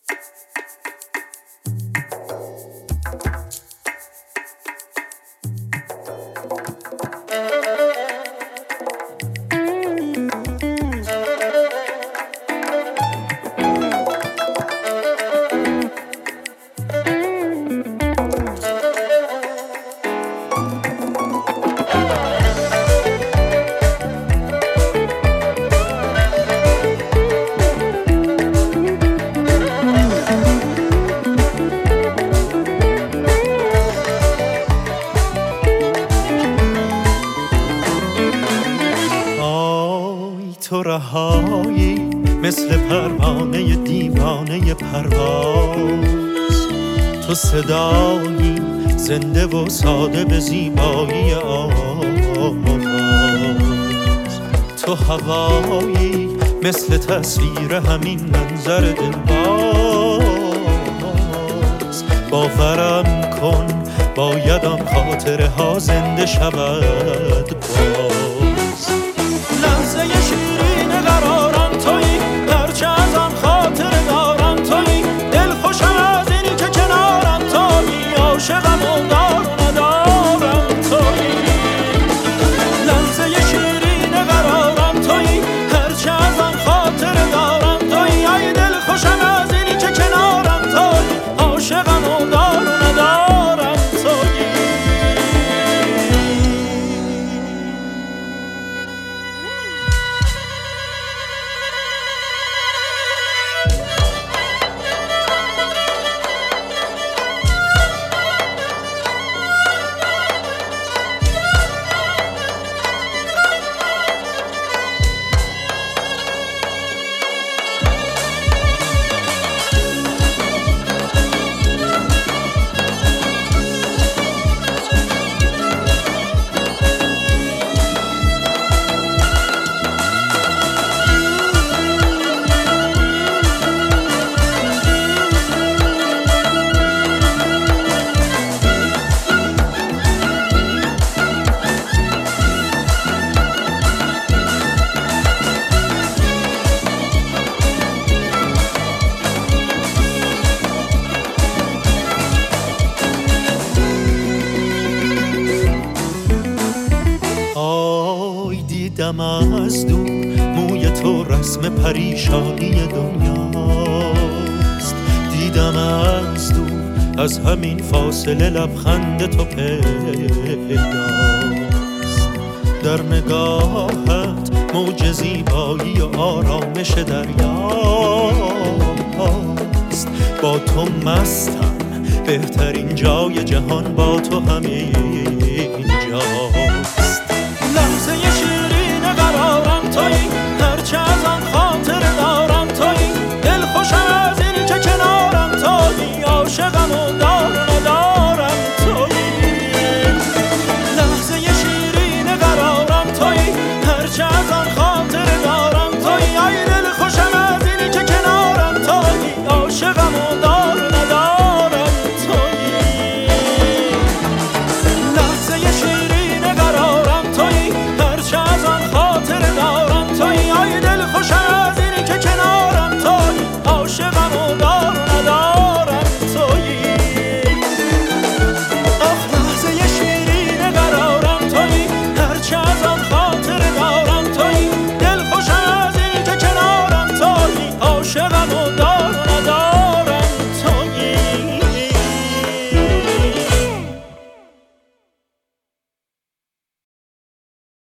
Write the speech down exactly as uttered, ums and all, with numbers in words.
تو رهایی مثل پروانه دیوانه پرواز، تو صدایی زنده و ساده به زیبایی آواز، تو هوایی مثل تصویر همین منظر دلباز. باورم کن باید آن خاطره ها زنده شود باز. لحظه شیرین قرارم تویی، هرچه از آن خاطره دارم تویی، دل خوشم از اینی که کنارم تویی، عاشقم و دار و ندارم تویی. لحظه شیرین قرارم تویی، هرچه از آن خاطره دارم تویی، ای دل خوشم از اینی که کنارم تویی، عاشقم و دار و ندارم تویی. دیدم از دور موی تو رسم پریشانی دنیاست، دیدم از دور از همین فاصله لبخند تو پیداست. در نگاهت موج زیبایی و آرامش دریاست. با تو مستم، بهترین جای جهان با تو همین جاست.